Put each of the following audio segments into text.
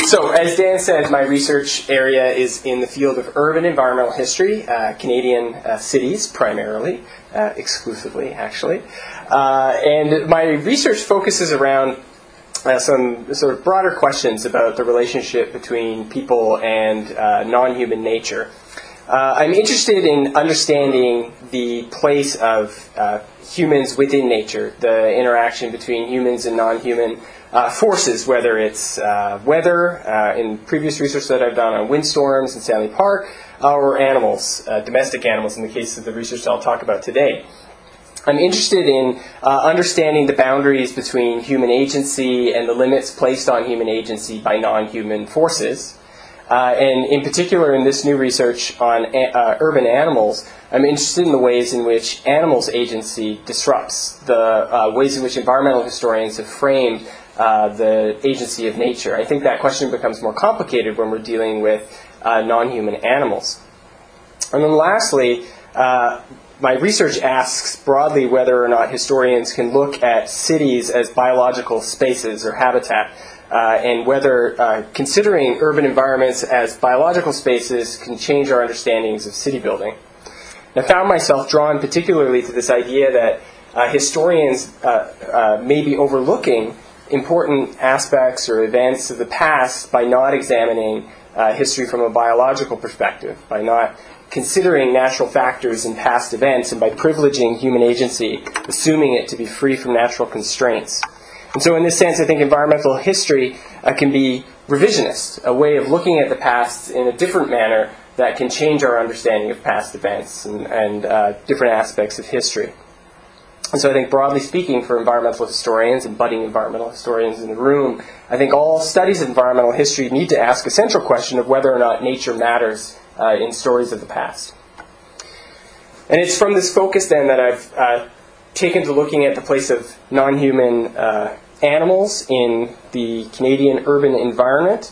So, as Dan said, my research area is in the field of urban environmental history, Canadian cities primarily, exclusively actually. And my research focuses around some sort of broader questions about the relationship between people and non-human nature. I'm interested in understanding the place of humans within nature, the interaction between humans and non-human forces, whether it's weather, in previous research that I've done on windstorms in Stanley Park, or animals, domestic animals in the case of the research I'll talk about today. I'm interested in understanding the boundaries between human agency and the limits placed on human agency by non-human forces. And in particular, in this new research on urban animals, I'm interested in the ways in which animals' agency disrupts the ways in which environmental historians have framed the agency of nature. I think that question becomes more complicated when we're dealing with non-human animals. And then lastly, my research asks broadly whether or not historians can look at cities as biological spaces or habitat, and whether considering urban environments as biological spaces can change our understandings of city building. I found myself drawn particularly to this idea that historians may be overlooking important aspects or events of the past by not examining history from a biological perspective, by not considering natural factors in past events, and by privileging human agency, assuming it to be free from natural constraints. And so in this sense, I think environmental history can be revisionist, a way of looking at the past in a different manner that can change our understanding of past events and different aspects of history. And so I think broadly speaking, for environmental historians and budding environmental historians in the room, I think all studies of environmental history need to ask a central question of whether or not nature matters in stories of the past. And it's from this focus then that I've taken to looking at the place of non-human animals in the Canadian urban environment.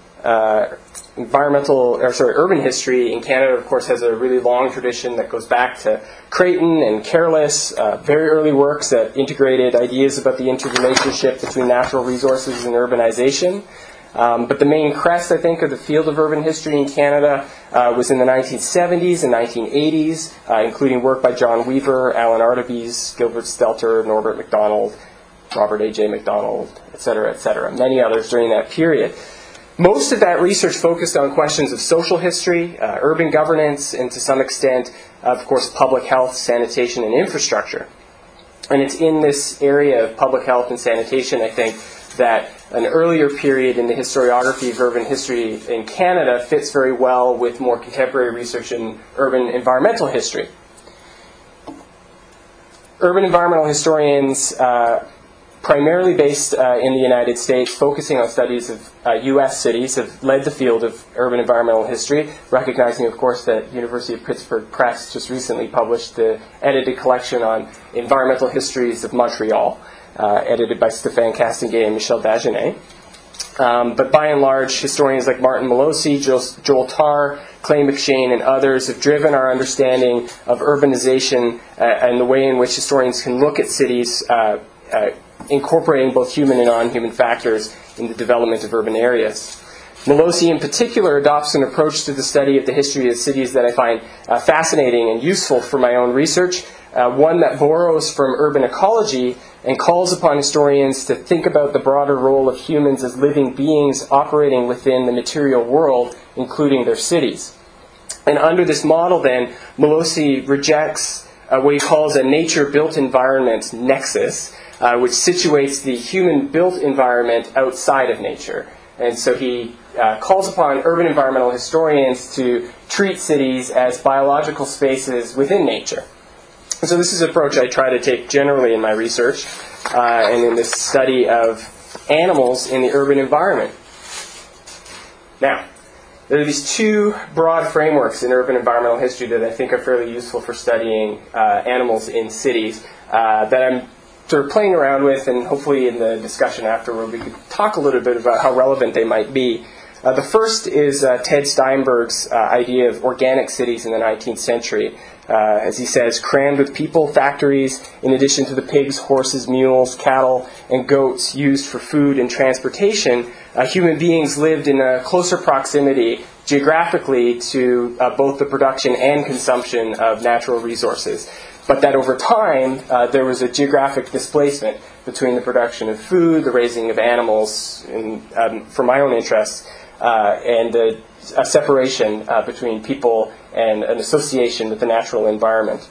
Urban history in Canada, of course, has a really long tradition that goes back to Creighton and Careless, very early works that integrated ideas about the interrelationship between natural resources and urbanization. But the main crest, I think, of the field of urban history in Canada was in the 1970s and 1980s, including work by John Weaver, Alan Artebis, Gilbert Stelter, Norbert MacDonald, Robert A.J. MacDonald, et cetera, many others during that period. Most of that research focused on questions of social history, urban governance, and to some extent, of course, public health, sanitation, and infrastructure. And it's in this area of public health and sanitation, I think, that an earlier period in the historiography of urban history in Canada fits very well with more contemporary research in urban environmental history. Urban environmental historians, primarily based in the United States, focusing on studies of U.S. cities, have led the field of urban environmental history, recognizing, of course, that University of Pittsburgh Press just recently published the edited collection on environmental histories of Montreal, edited by Stéphane Castonguay and Michel Dagenet. But by and large, historians like Martin Molosi, Joel Tarr, Clay McShane, and others have driven our understanding of urbanization and the way in which historians can look at cities incorporating both human and non-human factors in the development of urban areas. Molosi in particular adopts an approach to the study of the history of cities that I find fascinating and useful for my own research, one that borrows from urban ecology and calls upon historians to think about the broader role of humans as living beings operating within the material world, including their cities. And under this model then, Molosi rejects what he calls a nature-built environment nexus, which situates the human-built environment outside of nature. And so he calls upon urban environmental historians to treat cities as biological spaces within nature. And so this is an approach I try to take generally in my research and in this study of animals in the urban environment. Now, there are these two broad frameworks in urban environmental history that I think are fairly useful for studying animals in cities that I'm sort of playing around with, and hopefully in the discussion afterward we could talk a little bit about how relevant they might be. The first is Ted Steinberg's idea of organic cities in the 19th century. As he says, crammed with people, factories, in addition to the pigs, horses, mules, cattle, and goats used for food and transportation, human beings lived in a closer proximity geographically to both the production and consumption of natural resources. But that over time, there was a geographic displacement between the production of food, the raising of animals, for my own interests, and a separation between people and an association with the natural environment.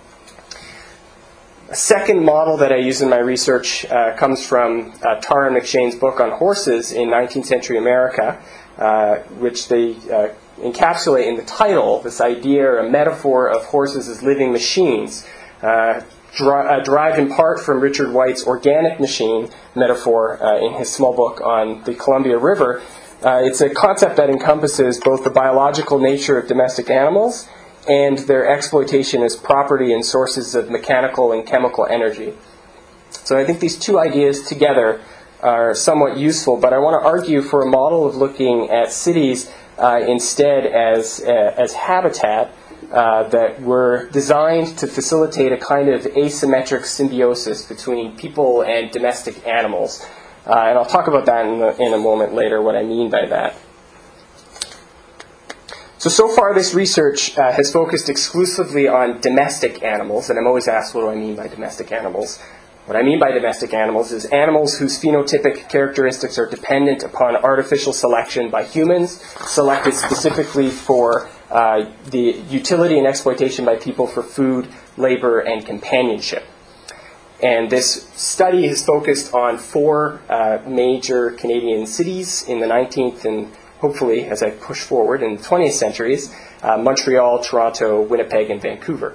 A second model that I use in my research comes from Tara McShane's book on horses in 19th century America, which they encapsulate in the title this idea or a metaphor of horses as living machines, derived in part from Richard White's organic machine metaphor in his small book on the Columbia River. It's a concept that encompasses both the biological nature of domestic animals and their exploitation as property and sources of mechanical and chemical energy. So I think these two ideas together are somewhat useful, but I want to argue for a model of looking at cities instead as habitat that were designed to facilitate a kind of asymmetric symbiosis between people and domestic animals. And I'll talk about that in a moment later, what I mean by that. So far this research has focused exclusively on domestic animals, and I'm always asked, what do I mean by domestic animals? What I mean by domestic animals is animals whose phenotypic characteristics are dependent upon artificial selection by humans, selected specifically for the utility and exploitation by people for food, labor, and companionship. And this study has focused on four major Canadian cities in the 19th and hopefully, as I push forward, in the 20th centuries, Montreal, Toronto, Winnipeg, and Vancouver.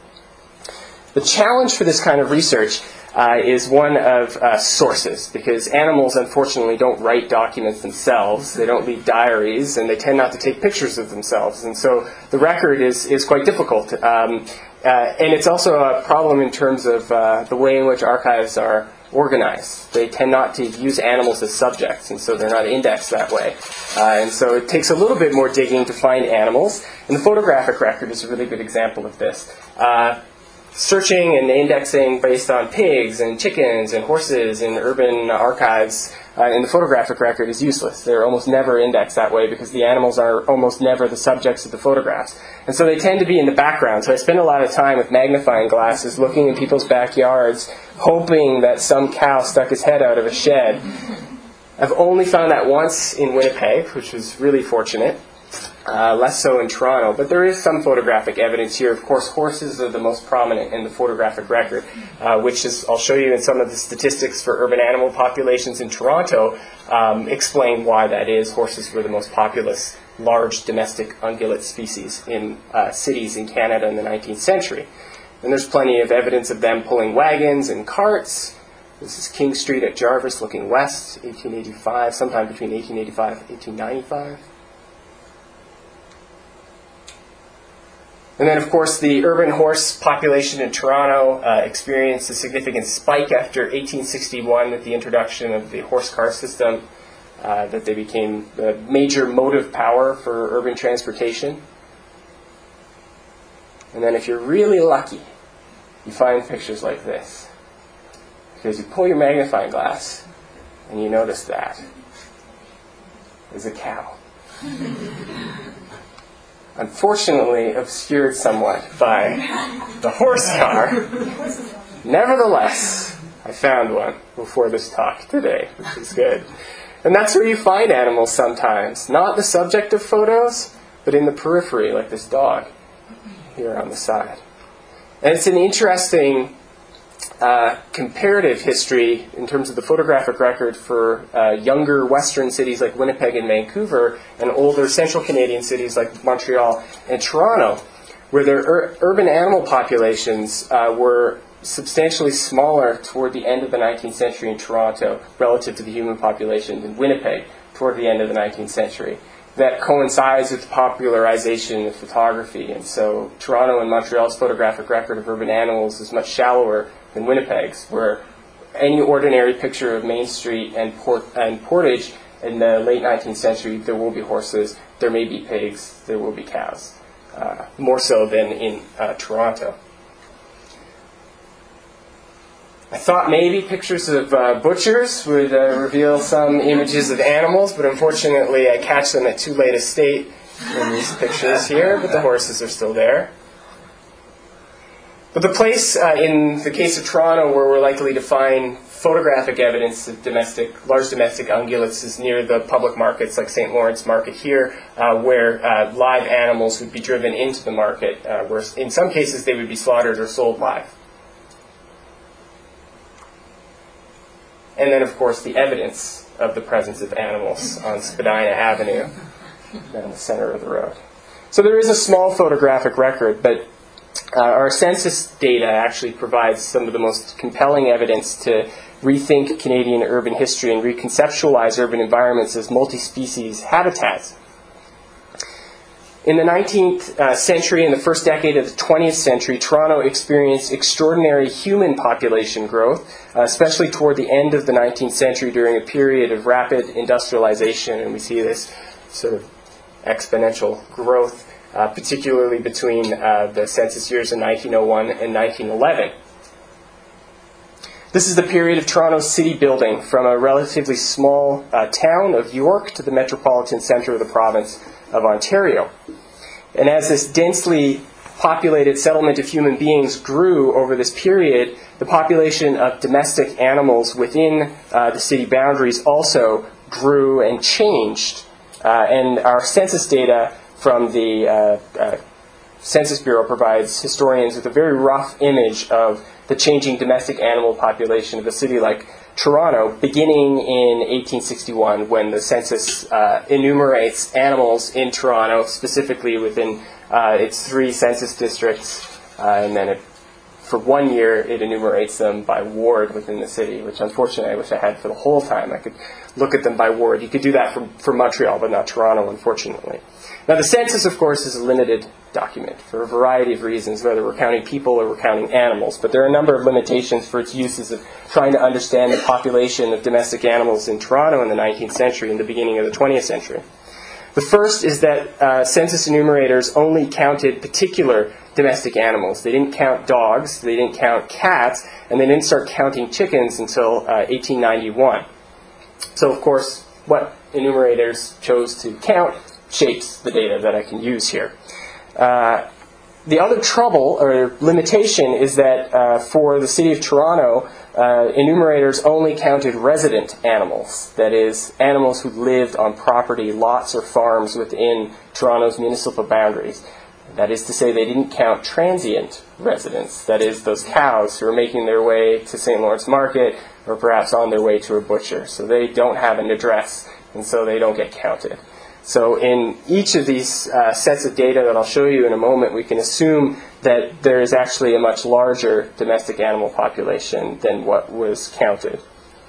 The challenge for this kind of research is one of sources, because animals, unfortunately, don't write documents themselves. They don't leave diaries, and they tend not to take pictures of themselves. And so the record is quite difficult. And it's also a problem in terms of the way in which archives are organized. They tend not to use animals as subjects, and so they're not indexed that way. And so it takes a little bit more digging to find animals. And the photographic record is a really good example of this. Searching and indexing based on pigs and chickens and horses in urban archives in the photographic record is useless. They're almost never indexed that way because the animals are almost never the subjects of the photographs. And so they tend to be in the background. So I spend a lot of time with magnifying glasses looking in people's backyards, hoping that some cow stuck his head out of a shed. I've only found that once in Winnipeg, which was really fortunate. Less so in Toronto, but there is some photographic evidence here. Of course, horses are the most prominent in the photographic record, which is, I'll show you in some of the statistics for urban animal populations in Toronto, explain why that is. Horses were the most populous large domestic ungulate species in cities in Canada in the 19th century. And there's plenty of evidence of them pulling wagons and carts. This is King Street at Jarvis looking west, 1885, sometime between 1885 and 1895. And then, of course, the urban horse population in Toronto experienced a significant spike after 1861 with the introduction of the horse car system, that they became the major motive power for urban transportation. And then if you're really lucky, you find pictures like this. Because you pull your magnifying glass and you notice that there's a cow. Unfortunately obscured somewhat by the horse car. Nevertheless, I found one before this talk today, which is good. And that's where you find animals sometimes. Not the subject of photos, but in the periphery, like this dog here on the side. And it's an interesting comparative history in terms of the photographic record for younger western cities like Winnipeg and Vancouver and older central Canadian cities like Montreal and Toronto, where their urban animal populations were substantially smaller toward the end of the 19th century in Toronto relative to the human population in Winnipeg toward the end of the 19th century. That coincides with the popularization of photography, and so Toronto and Montreal's photographic record of urban animals is much shallower than Winnipeg's, where any ordinary picture of Main Street and Portage in the late 19th century, there will be horses, there may be pigs, there will be cows, more so than in Toronto. I thought maybe pictures of butchers would reveal some images of animals, but unfortunately I catch them at too late a state in these pictures here, but the horses are still there. But the place, in the case of Toronto, where we're likely to find photographic evidence of large domestic ungulates is near the public markets like St. Lawrence Market here, where live animals would be driven into the market, where in some cases they would be slaughtered or sold live. And then, of course, the evidence of the presence of animals on Spadina Avenue, down the center of the road. So there is a small photographic record, but our census data actually provides some of the most compelling evidence to rethink Canadian urban history and reconceptualize urban environments as multi-species habitats. In the 19th century and the first decade of the 20th century, Toronto experienced extraordinary human population growth, especially toward the end of the 19th century during a period of rapid industrialization, and we see this sort of exponential growth, particularly between the census years in 1901 and 1911. This is the period of Toronto's city building, from a relatively small town of York to the metropolitan centre of the province of Ontario. And as this densely populated settlement of human beings grew over this period, the population of domestic animals within the city boundaries also grew and changed. And our census data from the Census Bureau provides historians with a very rough image of the changing domestic animal population of a city like Toronto, beginning in 1861, when the census enumerates animals in Toronto, specifically within its 3 census districts, and then for 1 year it enumerates them by ward within the city, which unfortunately I wish I had for the whole time. I could look at them by ward. You could do that for Montreal, but not Toronto, unfortunately. Now, the census, of course, is a limited document for a variety of reasons, whether we're counting people or we're counting animals. But there are a number of limitations for its uses of trying to understand the population of domestic animals in Toronto in the 19th century and the beginning of the 20th century. The first is that census enumerators only counted particular domestic animals. They didn't count dogs, they didn't count cats, and they didn't start counting chickens until 1891. So, of course, what enumerators chose to count shapes the data that I can use here. The other trouble or limitation is that for the city of Toronto, enumerators only counted resident animals, that is, animals who lived on property, lots or farms within Toronto's municipal boundaries. That is to say, they didn't count transient residents, that is, those cows who are making their way to St. Lawrence Market or perhaps on their way to a butcher. So they don't have an address, and so they don't get counted. So in each of these sets of data that I'll show you in a moment, we can assume that there is actually a much larger domestic animal population than what was counted.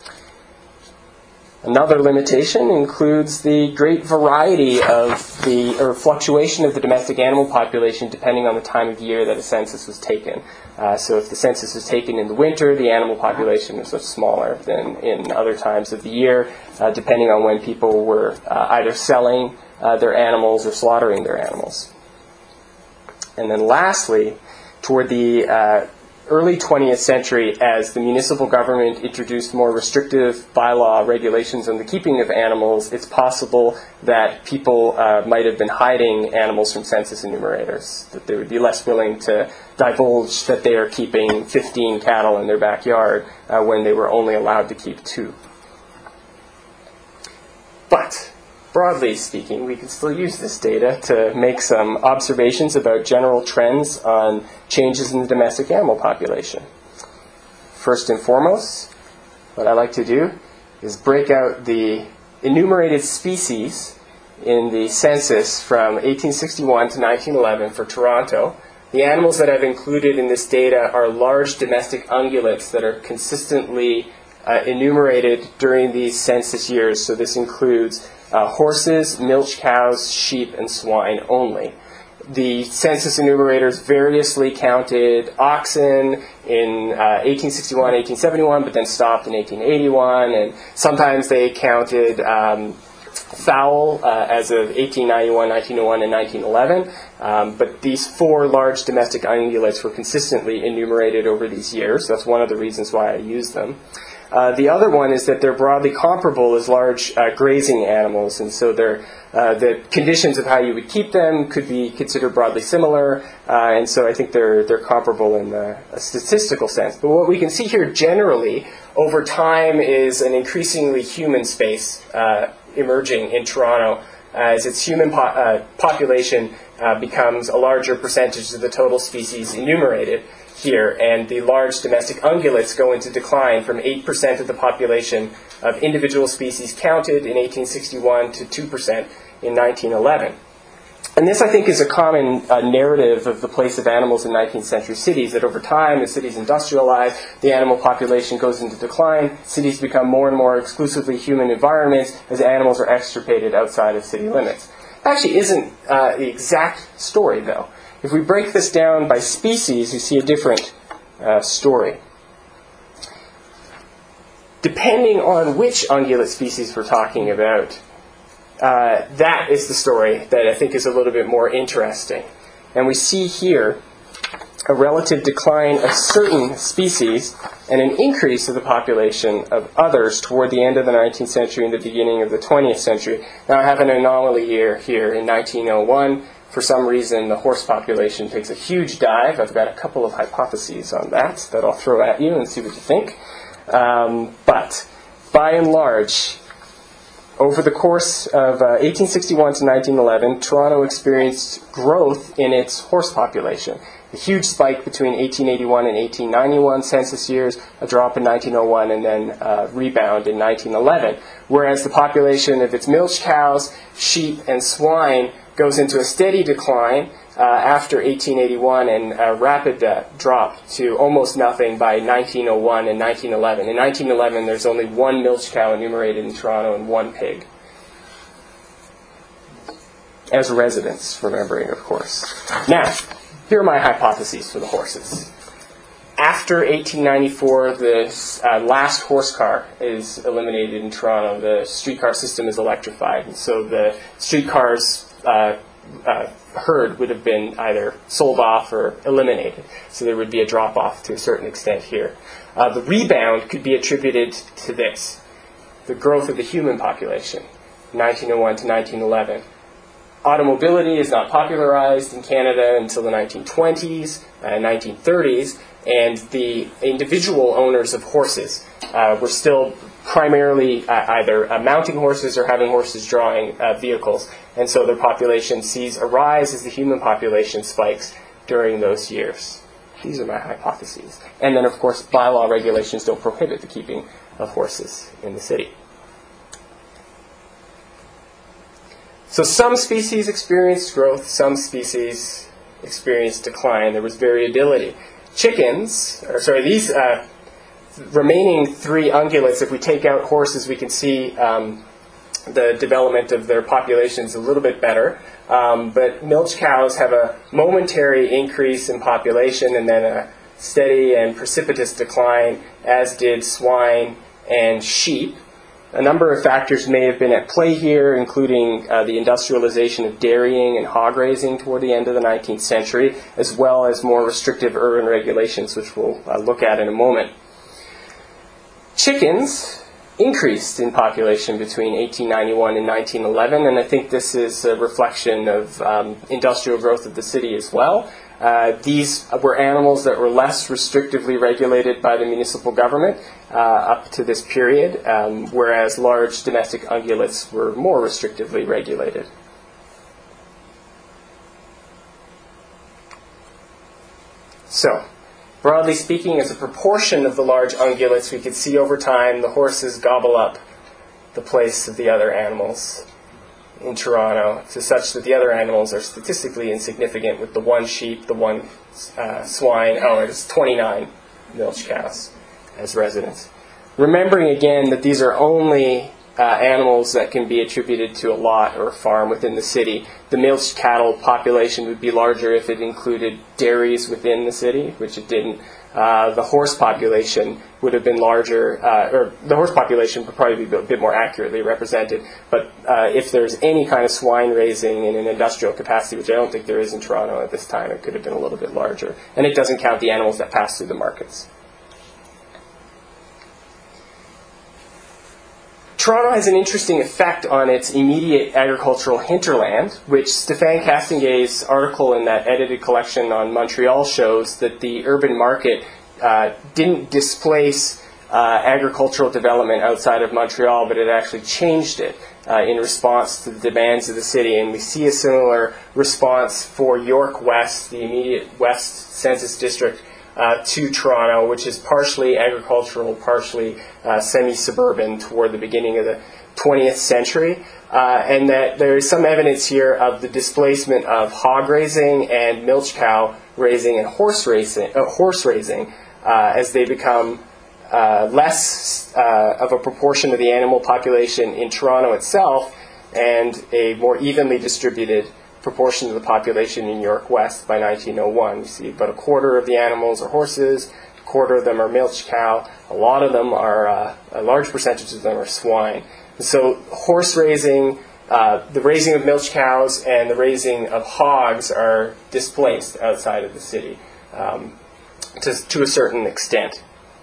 Another limitation includes the great variety of or fluctuation of the domestic animal population depending on the time of year that a census was taken. So if the census was taken in the winter, the animal population is much smaller than in other times of the year, depending on when people were either selling their animals or slaughtering their animals. And then lastly, toward the early 20th century, as the municipal government introduced more restrictive bylaw regulations on the keeping of animals, it's possible that people might have been hiding animals from census enumerators, that they would be less willing to divulge that they are keeping 15 cattle in their backyard when they were only allowed to keep 2. But broadly speaking, we can still use this data to make some observations about general trends on changes in the domestic animal population. First and foremost, what I like to do is break out the enumerated species in the census from 1861 to 1911 for Toronto. The animals that I've included in this data are large domestic ungulates that are consistently enumerated during these census years. So this includes horses, milch cows, sheep, and swine only. the census enumerators variously counted oxen in 1861, 1871, but then stopped in 1881, and sometimes they counted fowl as of 1891, 1901, and 1911. But these 4 large domestic ungulates were consistently enumerated over these years. That's one of the reasons why I use them. The other one is that they're broadly comparable as large grazing animals, and so the conditions of how you would keep them could be considered broadly similar, and so I think they're comparable in a statistical sense. But what we can see here generally over time is an increasingly human space emerging in Toronto as its human population becomes a larger percentage of the total species enumerated here, and the large domestic ungulates go into decline from 8% of the population of individual species counted in 1861 to 2% in 1911. And this, I think, is a common narrative of the place of animals in 19th century cities, that over time, as cities industrialize, the animal population goes into decline, cities become more and more exclusively human environments as animals are extirpated outside of city limits. It actually isn't the exact story, though. If we break this down by species, you see a different story. Depending on which ungulate species we're talking about, that is the story that I think is a little bit more interesting. And we see here a relative decline of certain species and an increase of the population of others toward the end of the 19th century and the beginning of the 20th century. Now I have an anomaly here in 1901. For some reason, the horse population takes a huge dive. I've got a couple of hypotheses on that I'll throw at you and see what you think. But by and large, over the course of 1861 to 1911, Toronto experienced growth in its horse population. A huge spike between 1881 and 1891 census years, a drop in 1901, and then a rebound in 1911. Whereas the population of its milch cows, sheep, and swine goes into a steady decline after 1881 and a rapid drop to almost nothing by 1901 and 1911. In 1911, there's only 1 milch cow enumerated in Toronto and 1 pig. As residents, remembering, of course. Now, here are my hypotheses for the horses. After 1894, the last horse car is eliminated in Toronto. The streetcar system is electrified, and so the streetcars herd would have been either sold off or eliminated. So there would be a drop-off to a certain extent here. The rebound could be attributed to this, the growth of the human population, 1901 to 1911. Automobility is not popularized in Canada until the 1920s and 1930s, and the individual owners of horses were still primarily either mounting horses or having horses drawing vehicles, and so their population sees a rise as the human population spikes during those years. These are my hypotheses. And then, of course, bylaw regulations don't prohibit the keeping of horses in the city. So some species experienced growth, some species experienced decline. There was variability. These remaining 3 ungulates, if we take out horses, we can see the development of their populations a little bit better. But milch cows have a momentary increase in population and then a steady and precipitous decline, as did swine and sheep. A number of factors may have been at play here, including the industrialization of dairying and hog raising toward the end of the 19th century, as well as more restrictive urban regulations, which we'll look at in a moment. Chickens increased in population between 1891 and 1911, and I think this is a reflection of industrial growth of the city as well. These were animals that were less restrictively regulated by the municipal government up to this period, whereas large domestic ungulates were more restrictively regulated. So, broadly speaking, as a proportion of the large ungulates, we could see over time the horses gobble up the place of the other animals in Toronto, to such that the other animals are statistically insignificant, with the 1 sheep, the 1 swine, it's 29 milch cows as residents. Remembering again that these are only animals that can be attributed to a lot or a farm within the city. The milch cattle population would be larger if it included dairies within the city, which it didn't. The horse population would have been larger, or the horse population would probably be a bit more accurately represented. But if there's any kind of swine raising in an industrial capacity, which I don't think there is in Toronto at this time, it could have been a little bit larger. And it doesn't count the animals that pass through the markets. Toronto has an interesting effect on its immediate agricultural hinterland, which Stéphane Castinguay's article in that edited collection on Montreal shows that the urban market didn't displace agricultural development outside of Montreal, but it actually changed it in response to the demands of the city. And we see a similar response for York West, the immediate west census district, to Toronto, which is partially agricultural, partially semi-suburban toward the beginning of the 20th century. And that there is some evidence here of the displacement of hog raising and milch cow raising and horse raising as they become less of a proportion of the animal population in Toronto itself and a more evenly distributed proportion of the population in York West by 1901. You see about a quarter of the animals are horses, a quarter of them are milch cow, a lot of them are, a large percentage of them are swine. And so horse raising, the raising of milch cows and the raising of hogs are displaced outside of the city to a certain extent.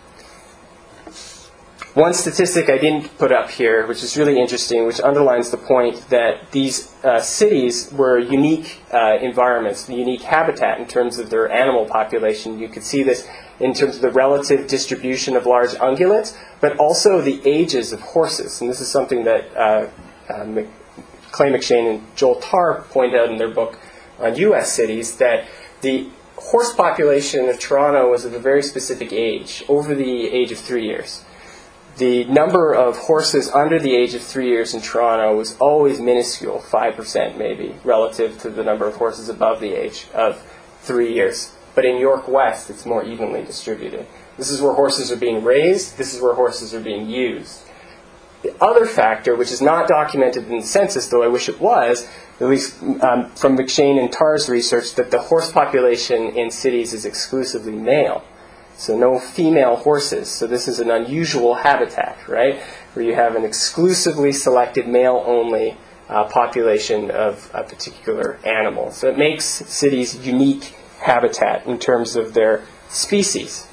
One statistic I didn't put up here, which is really interesting, which underlines the point that these cities were unique environments, unique habitat in terms of their animal population. You could see this in terms of the relative distribution of large ungulates, but also the ages of horses. And this is something that Clay McShane and Joel Tarr point out in their book on U.S. cities, that the horse population of Toronto was of a very specific age, over the age of 3 years. The number of horses under the age of 3 years in Toronto was always minuscule, 5% maybe, relative to the number of horses above the age of 3 years. But in York West, it's more evenly distributed. This is where horses are being raised. This is where horses are being used. The other factor, which is not documented in the census, though I wish it was, at least from McShane and Tarr's research, that the horse population in cities is exclusively male. So no female horses. So this is an unusual habitat, right? Where you have an exclusively selected male-only population of a particular animal. So it makes cities unique habitat in terms of their species.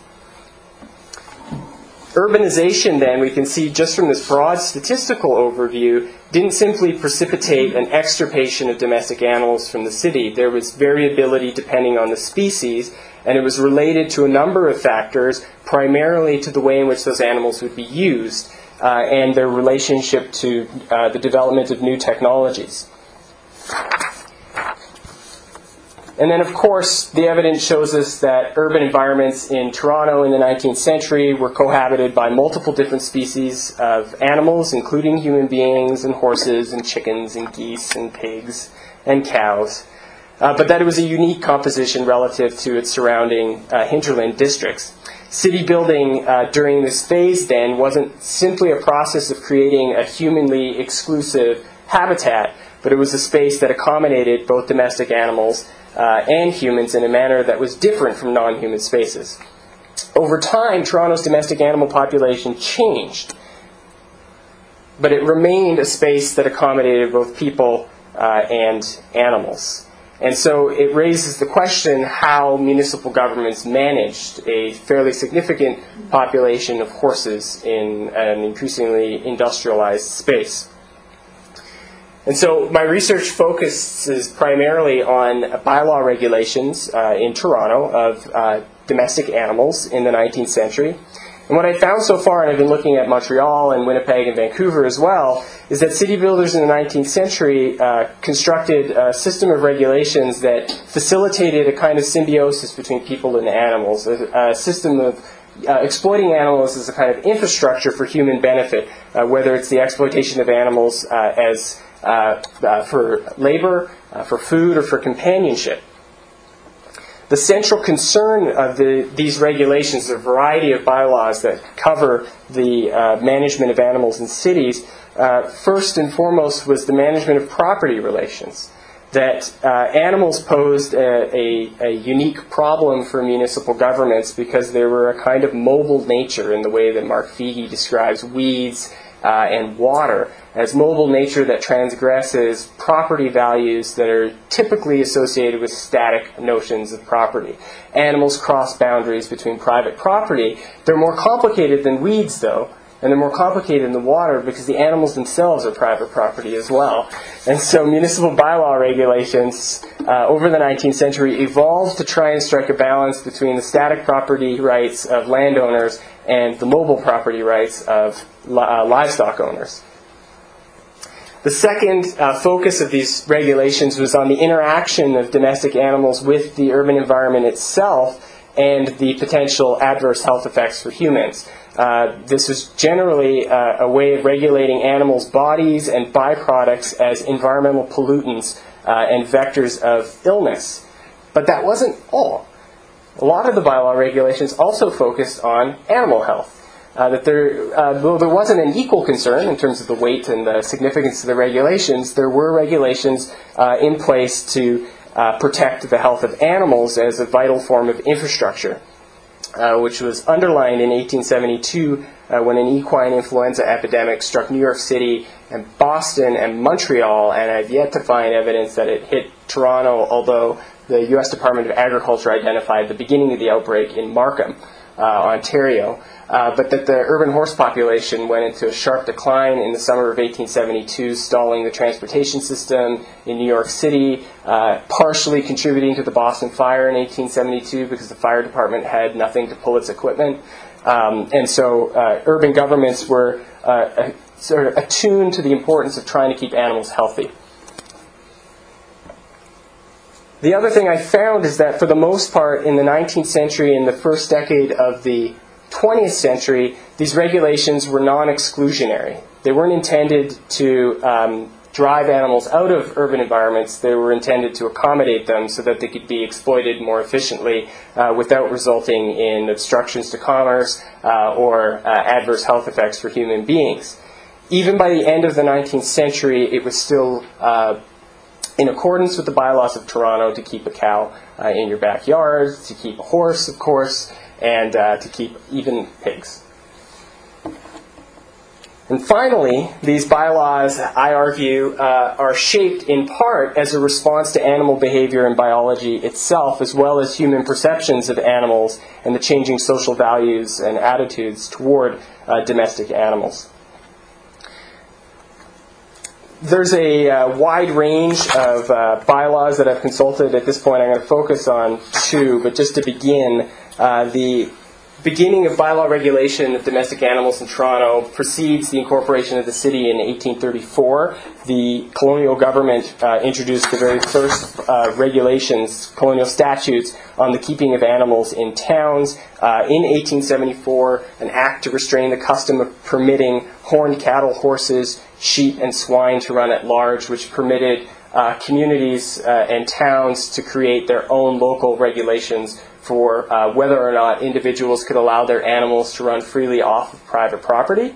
Urbanization, then, we can see just from this broad statistical overview, didn't simply precipitate an extirpation of domestic animals from the city. There was variability depending on the species, and it was related to a number of factors, primarily to the way in which those animals would be used and their relationship to the development of new technologies. And then, of course, the evidence shows us that urban environments in Toronto in the 19th century were cohabited by multiple different species of animals, including human beings and horses and chickens and geese and pigs and cows. But that it was a unique composition relative to its surrounding hinterland districts. City building during this phase, then, wasn't simply a process of creating a humanly exclusive habitat, but it was a space that accommodated both domestic animals and humans in a manner that was different from non-human spaces. Over time, Toronto's domestic animal population changed, but it remained a space that accommodated both people and animals. And so it raises the question how municipal governments managed a fairly significant population of horses in an increasingly industrialized space. And so my research focuses primarily on bylaw regulations in Toronto of domestic animals in the 19th century. And what I found so far, and I've been looking at Montreal and Winnipeg and Vancouver as well, is that city builders in the 19th century constructed a system of regulations that facilitated a kind of symbiosis between people and animals, a system of exploiting animals as a kind of infrastructure for human benefit, whether it's the exploitation of animals as for labor, for food, or for companionship. The central concern of these regulations, a variety of bylaws that cover the management of animals in cities, first and foremost was the management of property relations. That animals posed a unique problem for municipal governments because they were a kind of mobile nature in the way that Mark Feehy describes weeds and water as mobile nature that transgresses property values that are typically associated with static notions of property. Animals cross boundaries between private property. They're more complicated than weeds, though, and they're more complicated in the water because the animals themselves are private property as well. And so municipal bylaw regulations over the 19th century evolved to try and strike a balance between the static property rights of landowners and the mobile property rights of livestock owners. The second focus of these regulations was on the interaction of domestic animals with the urban environment itself and the potential adverse health effects for humans. This was generally a way of regulating animals' bodies and byproducts as environmental pollutants and vectors of illness. But that wasn't all. A lot of the bylaw regulations also focused on animal health. Though there wasn't an equal concern in terms of the weight and the significance of the regulations, there were regulations in place to protect the health of animals as a vital form of infrastructure, which was underlined in 1872 when an equine influenza epidemic struck New York City and Boston and Montreal, and I've yet to find evidence that it hit Toronto, although the U.S. Department of Agriculture identified the beginning of the outbreak in Markham, Ontario. But that the urban horse population went into a sharp decline in the summer of 1872, stalling the transportation system in New York City, partially contributing to the Boston fire in 1872 because the fire department had nothing to pull its equipment. And so urban governments were sort of attuned to the importance of trying to keep animals healthy. The other thing I found is that for the most part in the 19th century and the first decade of the 20th century, these regulations were non-exclusionary. They weren't intended to drive animals out of urban environments. They were intended to accommodate them so that they could be exploited more efficiently without resulting in obstructions to commerce or adverse health effects for human beings. Even by the end of the 19th century, it was still in accordance with the bylaws of Toronto to keep a cow in your backyard, to keep a horse, of course, and to keep even pigs. And finally, these bylaws, I argue, are shaped in part as a response to animal behavior and biology itself, as well as human perceptions of animals and the changing social values and attitudes toward domestic animals. There's a wide range of bylaws that I've consulted. At this point, I'm going to focus on two, but just to begin, the beginning of bylaw regulation of domestic animals in Toronto precedes the incorporation of the city in 1834. The colonial government introduced the very first regulations, colonial statutes, on the keeping of animals in towns. In 1874, an act to restrain the custom of permitting horned cattle, horses, sheep, and swine to run at large, which permitted communities and towns to create their own local regulations for whether or not individuals could allow their animals to run freely off of private property.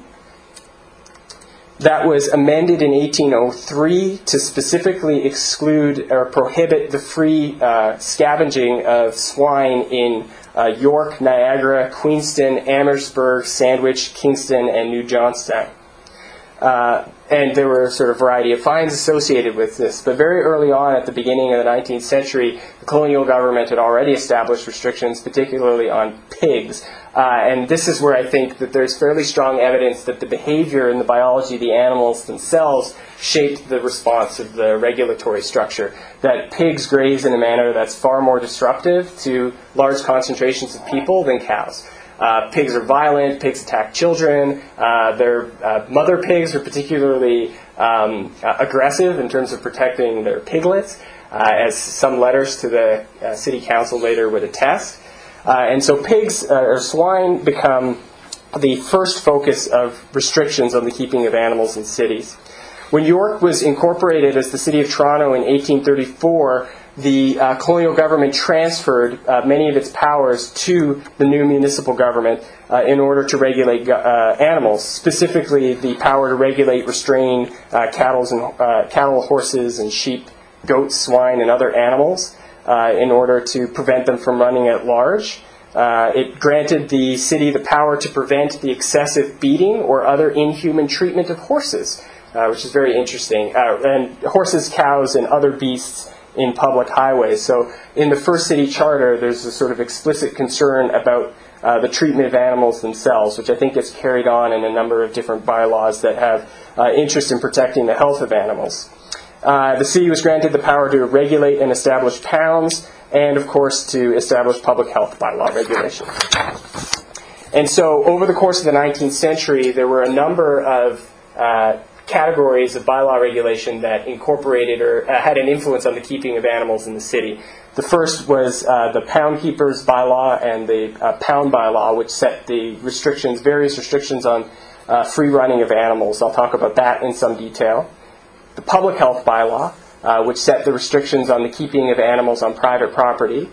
That was amended in 1803 to specifically exclude or prohibit the free scavenging of swine in York, Niagara, Queenston, Amherstburg, Sandwich, Kingston, and New Johnstown. And there were sort of a variety of fines associated with this. But very early on, at the beginning of the 19th century, the colonial government had already established restrictions, particularly on pigs. And this is where I think that there's fairly strong evidence that the behavior and the biology of the animals themselves shaped the response of the regulatory structure. That pigs graze in a manner that's far more disruptive to large concentrations of people than cows. Pigs are violent, pigs attack children, their mother pigs are particularly aggressive in terms of protecting their piglets, as some letters to the city council later would attest. And so pigs or swine become the first focus of restrictions on the keeping of animals in cities. When York was incorporated as the City of Toronto in 1834, the colonial government transferred many of its powers to the new municipal government in order to regulate animals, specifically the power to regulate, restrain cattle, horses, and sheep, goats, swine, and other animals in order to prevent them from running at large. It granted the city the power to prevent the excessive beating or other inhuman treatment of horses, which is very interesting, and horses, cows, and other beasts in public highways. So in the first city charter, there's a sort of explicit concern about the treatment of animals themselves, which I think gets carried on in a number of different bylaws that have interest in protecting the health of animals. The city was granted the power to regulate and establish pounds, and of course to establish public health bylaw regulation. And so over the course of the 19th century, there were a number of categories of bylaw regulation that incorporated or had an influence on the keeping of animals in the city. The first was the Pound Keepers bylaw and the Pound bylaw, which set the restrictions, various restrictions on free running of animals. I'll talk about that in some detail. The Public Health bylaw, which set the restrictions on the keeping of animals on private property.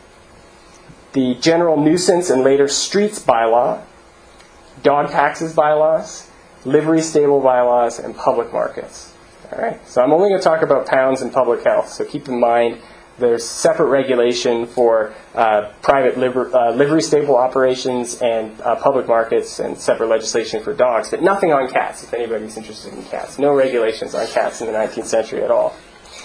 The General Nuisance and later Streets bylaw, Dog Taxes bylaws, Livery Stable bylaws, and public markets. All right. So I'm only going to talk about pounds and public health. So keep in mind there's separate regulation for private livery stable operations and public markets, and separate legislation for dogs, but nothing on cats, if anybody's interested in cats. No regulations on cats in the 19th century at all.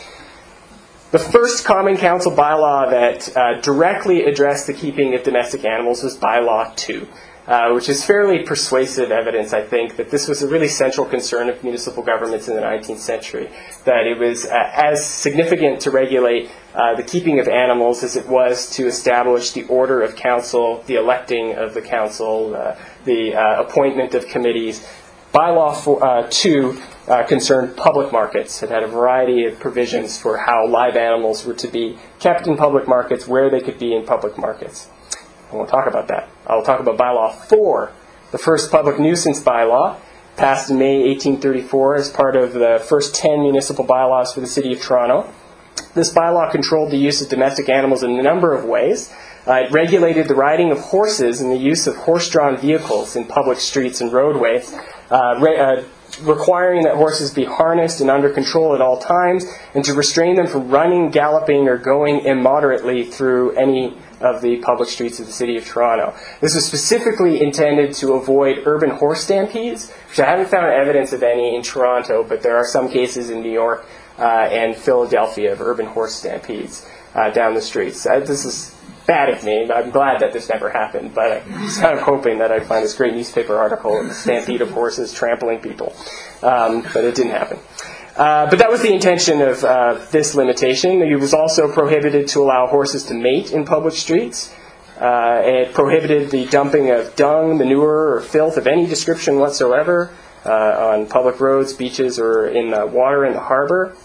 The first Common Council bylaw that directly addressed the keeping of domestic animals was Bylaw 2. Which is fairly persuasive evidence, I think, that this was a really central concern of municipal governments in the 19th century, that it was as significant to regulate the keeping of animals as it was to establish the order of council, the electing of the council, the appointment of committees. Bylaw 2 concerned public markets. It had a variety of provisions for how live animals were to be kept in public markets, where they could be in public markets. And we'll talk about that. I'll talk about Bylaw 4, the first public nuisance bylaw, passed in May 1834 as part of the first 10 municipal bylaws for the City of Toronto. This bylaw controlled the use of domestic animals in a number of ways. It regulated the riding of horses and the use of horse-drawn vehicles in public streets and roadways, requiring that horses be harnessed and under control at all times, and to restrain them from running, galloping, or going immoderately through any of the public streets of the City of Toronto. This was specifically intended to avoid urban horse stampedes, which I haven't found evidence of any in Toronto, but there are some cases in New York and Philadelphia of urban horse stampedes down the streets. This is bad of me. I'm glad that this never happened, but I was kind of hoping that I'd find this great newspaper article of a stampede of horses trampling people. But it didn't happen. But that was the intention of this limitation. It was also prohibited to allow horses to mate in public streets. It prohibited the dumping of dung, manure, or filth of any description whatsoever on public roads, beaches, or in the water in the harbor.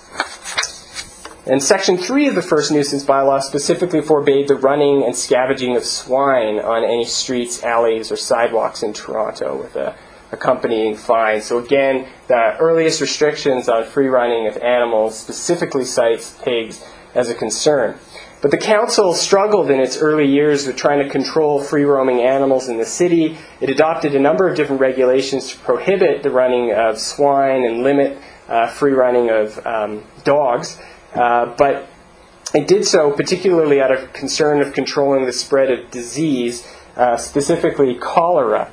And Section 3 of the first nuisance bylaw specifically forbade the running and scavenging of swine on any streets, alleys, or sidewalks in Toronto, with a accompanying fine. So again, the earliest restrictions on free running of animals specifically cites pigs as a concern. But the council struggled in its early years with trying to control free-roaming animals in the city. It adopted a number of different regulations to prohibit the running of swine and limit free running of dogs. But it did so particularly out of concern of controlling the spread of disease, specifically cholera.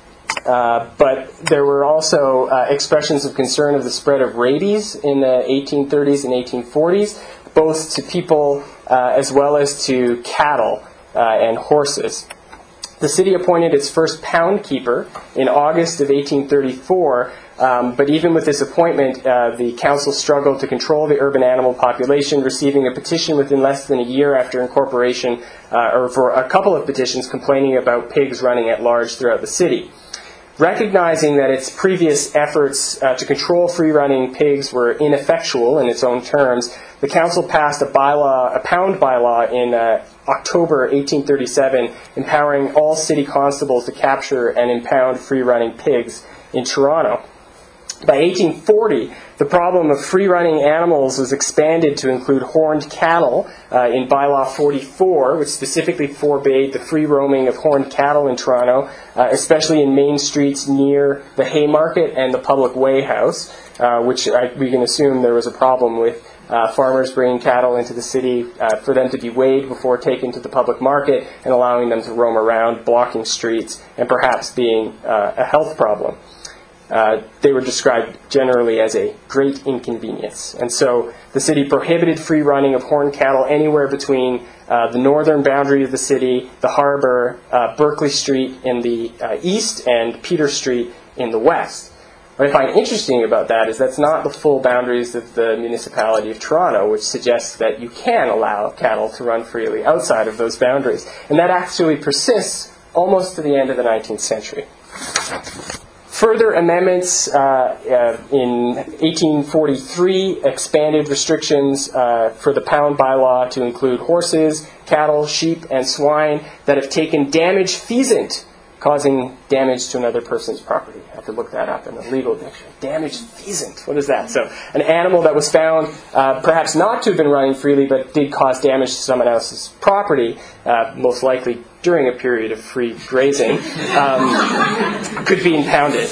But there were also expressions of concern of the spread of rabies in the 1830s and 1840s, both to people as well as to cattle and horses. The city appointed its first pound keeper in August of 1834, but even with this appointment, the council struggled to control the urban animal population, receiving a petition within less than a year after incorporation, or for a couple of petitions complaining about pigs running at large throughout the city. Recognizing that its previous efforts to control free-running pigs were ineffectual in its own terms, the council passed a pound bylaw in October 1837, empowering all city constables to capture and impound free-running pigs in Toronto. By 1840, The problem of free-running animals was expanded to include horned cattle in Bylaw 44, which specifically forbade the free roaming of horned cattle in Toronto, especially in main streets near the Haymarket and the Public Way House, which we can assume there was a problem with farmers bringing cattle into the city for them to be weighed before taken to the public market and allowing them to roam around, blocking streets, and perhaps being a health problem. They were described generally as a great inconvenience. And so the city prohibited free running of horned cattle anywhere between the northern boundary of the city, the harbor, Berkeley Street in the east, and Peter Street in the west. What I find interesting about that is that's not the full boundaries of the municipality of Toronto, which suggests that you can allow cattle to run freely outside of those boundaries. And that actually persists almost to the end of the 19th century. Further amendments in 1843 expanded restrictions for the pound bylaw to include horses, cattle, sheep, and swine that have taken damage pheasant, causing damage to another person's property. I have to look that up in the legal dictionary. Damaged pheasant. What is that? So an animal that was found perhaps not to have been running freely but did cause damage to someone else's property, most likely during a period of free grazing, could be impounded.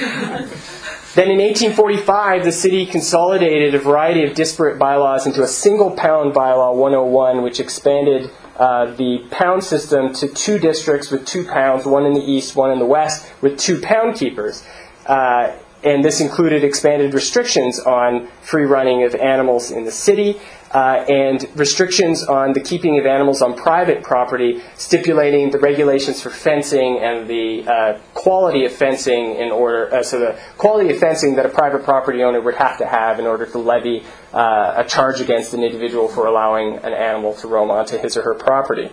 Then in 1845, the city consolidated a variety of disparate bylaws into a single pound bylaw 101, which expanded the pound system to 2 districts with 2 pounds, one in the east, one in the west, with 2 pound keepers. And this included expanded restrictions on free running of animals in the city and restrictions on the keeping of animals on private property, stipulating the regulations for fencing and the quality of fencing so the quality of fencing that a private property owner would have to have in order to levy a charge against an individual for allowing an animal to roam onto his or her property.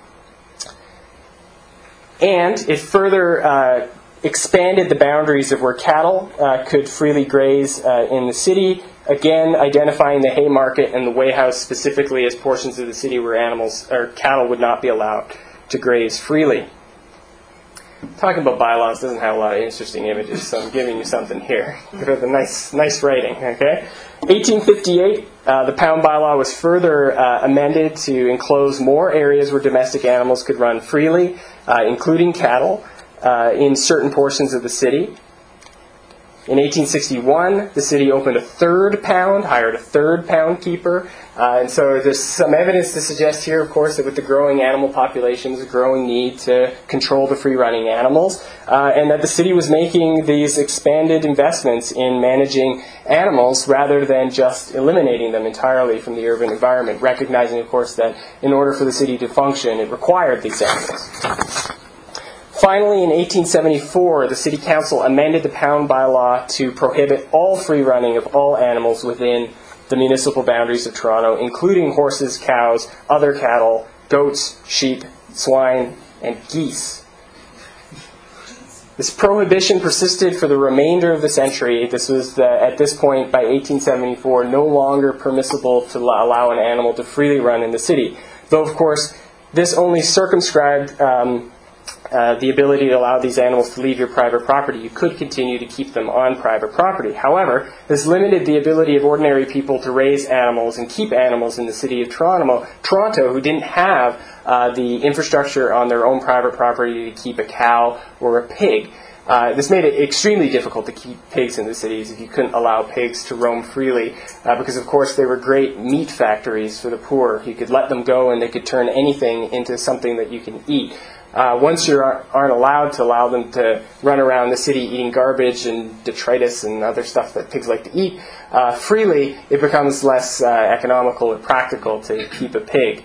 And it further expanded the boundaries of where cattle could freely graze in the city, again identifying the Haymarket and the Way House specifically as portions of the city where animals or cattle would not be allowed to graze freely. Talking about bylaws doesn't have a lot of interesting images, so I'm giving you something here. The nice writing, okay? 1858, the pound bylaw was further amended to enclose more areas where domestic animals could run freely, including cattle, in certain portions of the city. In 1861, the city opened a 3rd pound, hired a 3rd pound keeper. And so there's some evidence to suggest here, of course, that with the growing animal populations, a growing need to control the free-running animals, and that the city was making these expanded investments in managing animals rather than just eliminating them entirely from the urban environment, recognizing, of course, that in order for the city to function, it required these animals. Finally, in 1874, the City Council amended the pound bylaw to prohibit all free running of all animals within the municipal boundaries of Toronto, including horses, cows, other cattle, goats, sheep, swine, and geese. This prohibition persisted for the remainder of the century. This was, at this point, by 1874, no longer permissible to allow an animal to freely run in the city. Though, of course, this only circumscribed the ability to allow these animals to leave your private property. You could continue to keep them on private property. However, this limited the ability of ordinary people to raise animals and keep animals in the city of Toronto, who didn't have the infrastructure on their own private property to keep a cow or a pig. This made it extremely difficult to keep pigs in the cities if you couldn't allow pigs to roam freely, because of course they were great meat factories for the poor. You could let them go and they could turn anything into something that you can eat. Once you aren't allowed to allow them to run around the city eating garbage and detritus and other stuff that pigs like to eat freely, it becomes less economical or practical to keep a pig.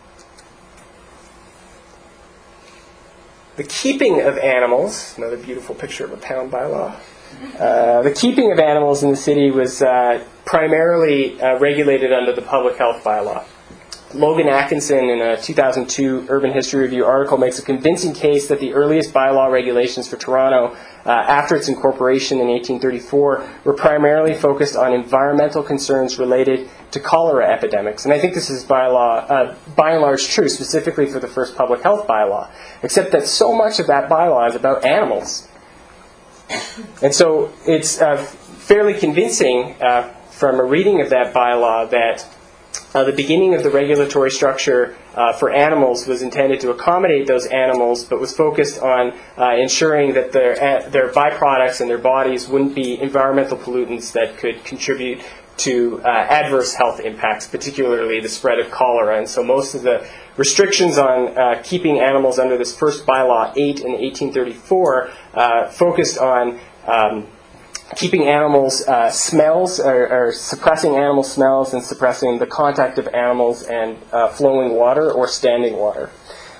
The keeping of animals, another beautiful picture of a pound bylaw. The keeping of animals in the city was primarily regulated under the public health bylaw. Logan Atkinson, in a 2002 Urban History Review article, makes a convincing case that the earliest bylaw regulations for Toronto, after its incorporation in 1834, were primarily focused on environmental concerns related to cholera epidemics. And I think this is by and large true, specifically for the first public health bylaw, except that so much of that bylaw is about animals. And so it's fairly convincing from a reading of that bylaw that the beginning of the regulatory structure for animals was intended to accommodate those animals, but was focused on ensuring that their byproducts and their bodies wouldn't be environmental pollutants that could contribute to adverse health impacts, particularly the spread of cholera. And so most of the restrictions on keeping animals under this first bylaw, 8 in 1834, focused on keeping animals' smells, or suppressing animal smells and suppressing the contact of animals and flowing water or standing water.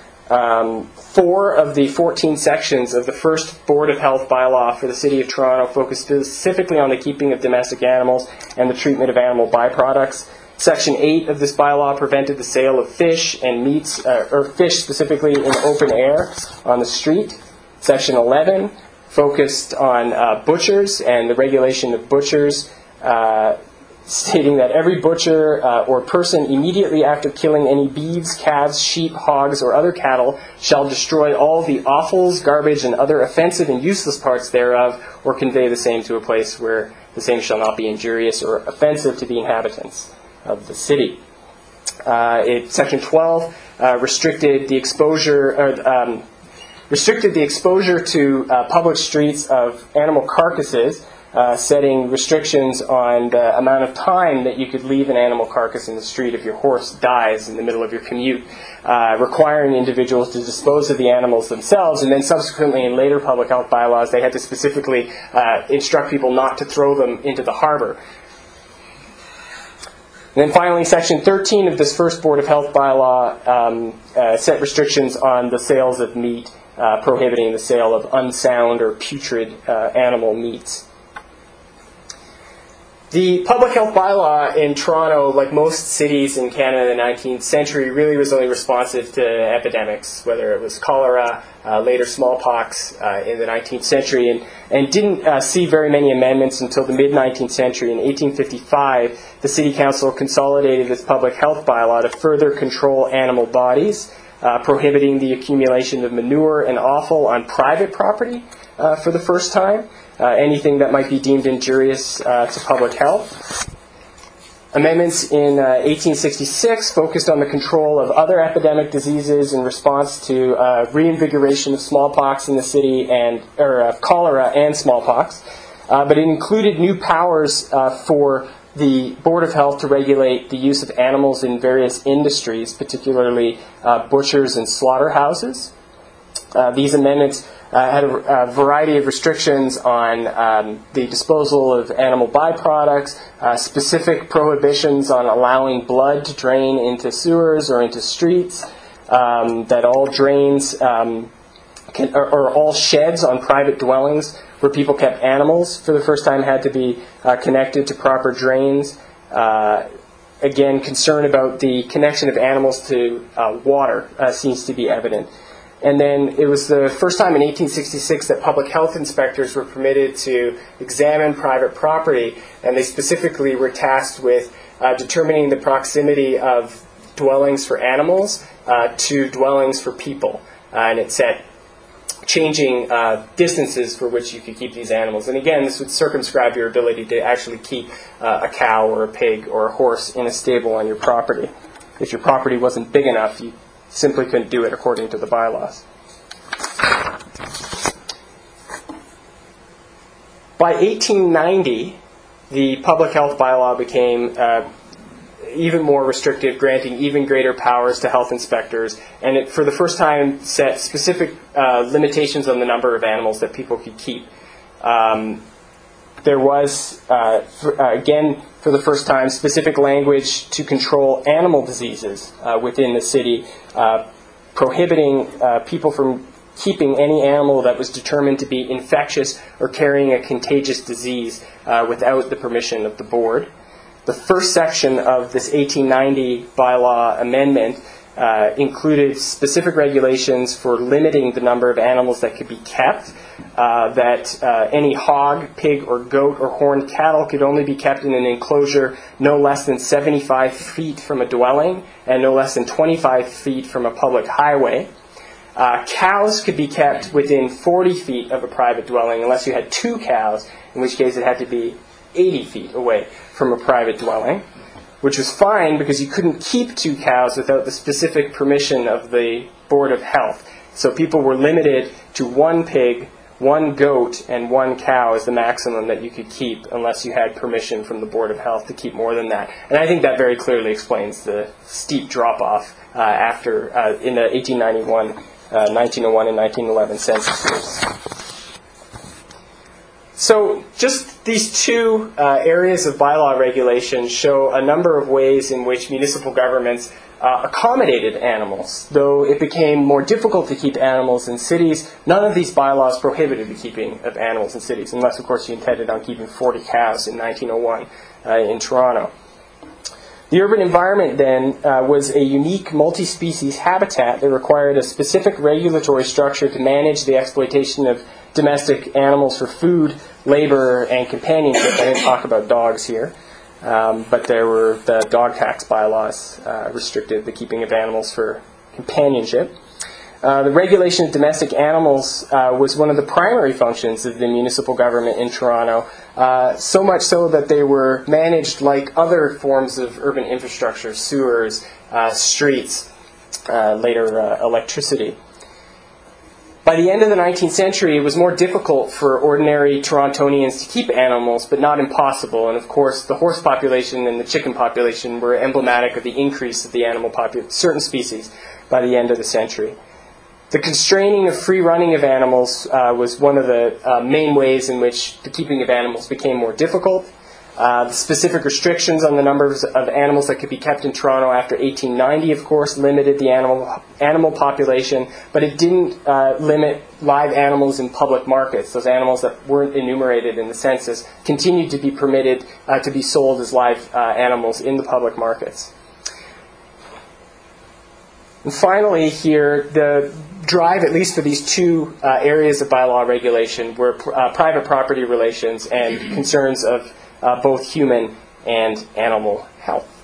4 of the 14 sections of the first Board of Health bylaw for the City of Toronto focus specifically on the keeping of domestic animals and the treatment of animal byproducts. Section 8 of this bylaw prevented the sale of fish and meats, or fish specifically, in open air on the street. Section 11 focused on butchers and the regulation of butchers, stating that every butcher or person immediately after killing any beeves, calves, sheep, hogs, or other cattle shall destroy all the offals, garbage, and other offensive and useless parts thereof, or convey the same to a place where the same shall not be injurious or offensive to the inhabitants of the city. Section 12 restricted the exposure to public streets of animal carcasses, setting restrictions on the amount of time that you could leave an animal carcass in the street if your horse dies in the middle of your commute, requiring individuals to dispose of the animals themselves, and then subsequently in later public health bylaws they had to specifically instruct people not to throw them into the harbor. And then finally, Section 13 of this first Board of Health bylaw set restrictions on the sales of meat, prohibiting the sale of unsound or putrid animal meats. The public health bylaw in Toronto, like most cities in Canada in the 19th century, really was only responsive to epidemics, whether it was cholera, later smallpox in the 19th century, and didn't see very many amendments until the mid-19th century. In 1855, the City Council consolidated its public health bylaw to further control animal bodies, prohibiting the accumulation of manure and offal on private property for the first time. Anything that might be deemed injurious to public health. Amendments in 1866 focused on the control of other epidemic diseases in response to reinvigoration of smallpox in the city, or cholera and smallpox. But it included new powers for the Board of Health to regulate the use of animals in various industries, particularly butchers and slaughterhouses. These amendments had a variety of restrictions on the disposal of animal byproducts, specific prohibitions on allowing blood to drain into sewers or into streets, that all drains or all sheds on private dwellings where people kept animals for the first time had to be connected to proper drains. Again, concern about the connection of animals to water seems to be evident. And then it was the first time in 1866 that public health inspectors were permitted to examine private property, and they specifically were tasked with determining the proximity of dwellings for animals to dwellings for people. And it set changing distances for which you could keep these animals. And again, this would circumscribe your ability to actually keep a cow or a pig or a horse in a stable on your property. If your property wasn't big enough, you simply couldn't do it according to the bylaws. By 1890, the public health bylaw became even more restrictive, granting even greater powers to health inspectors, and it, for the first time, set specific limitations on the number of animals that people could keep. There was, again, for the first time, specific language to control animal diseases within the city, prohibiting people from keeping any animal that was determined to be infectious or carrying a contagious disease without the permission of the board. The first section of this 1890 bylaw amendment included specific regulations for limiting the number of animals that could be kept, that any hog, pig, or goat or horned cattle could only be kept in an enclosure no less than 75 feet from a dwelling and no less than 25 feet from a public highway. Cows could be kept within 40 feet of a private dwelling unless you had 2 cows, in which case it had to be 80 feet away from a private dwelling, which was fine because you couldn't keep 2 cows without the specific permission of the Board of Health. So people were limited to 1 pig, 1 goat, and 1 cow as the maximum that you could keep unless you had permission from the Board of Health to keep more than that. And I think that very clearly explains the steep drop-off after in the 1891, 1901, and 1911 census years. So just these 2 areas of bylaw regulation show a number of ways in which municipal governments accommodated animals. Though it became more difficult to keep animals in cities, none of these bylaws prohibited the keeping of animals in cities, unless, of course, you intended on keeping 40 cows in 1901 in Toronto. The urban environment then was a unique multi-species habitat that required a specific regulatory structure to manage the exploitation of domestic animals for food, labor, and companionship. I didn't talk about dogs here, but there were the dog tax bylaws restricted the keeping of animals for companionship. The regulation of domestic animals was one of the primary functions of the municipal government in Toronto, so much so that they were managed like other forms of urban infrastructure, sewers, streets, later electricity. By the end of the 19th century, it was more difficult for ordinary Torontonians to keep animals, but not impossible. And of course, the horse population and the chicken population were emblematic of the increase of the animal population, certain species, by the end of the century. The constraining of free running of animals was one of the main ways in which the keeping of animals became more difficult. The specific restrictions on the numbers of animals that could be kept in Toronto after 1890, of course, limited the animal population, but it didn't limit live animals in public markets. Those animals that weren't enumerated in the census continued to be permitted to be sold as live animals in the public markets. And finally here, the drive, at least for these 2 areas of bylaw regulation, were private property relations and concerns of both human and animal health.